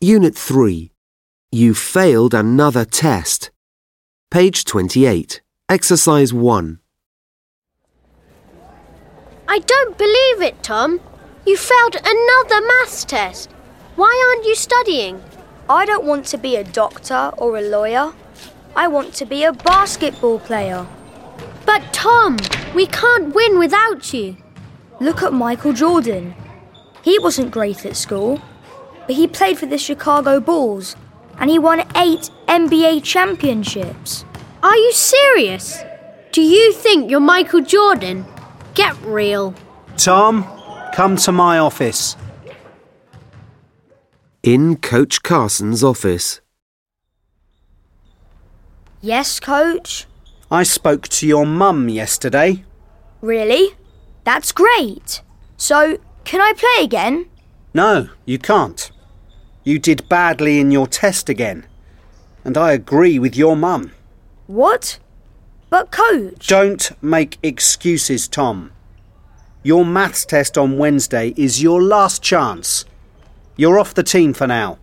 Unit 3. You failed another test. Page 28. Exercise 1. I don't believe it, Tom. You failed another maths test. Why aren't you studying? I don't want to be a doctor or a lawyer. I want to be a basketball player. But Tom, we can't win without you. Look at Michael Jordan. He wasn't great at school, but he played for the Chicago Bulls and he won 8 NBA championships. Are you serious? Do you think you're Michael Jordan? Get real. Tom, come to my office. In Coach Carson's office. Yes, Coach? I spoke to your mum yesterday. Really? That's great. So, can I play again? No, you can't. You did badly in your test again. And I agree with your mum. What? But Coach... Don't make excuses, Tom. Your maths test on Wednesday is your last chance. You're off the team for now.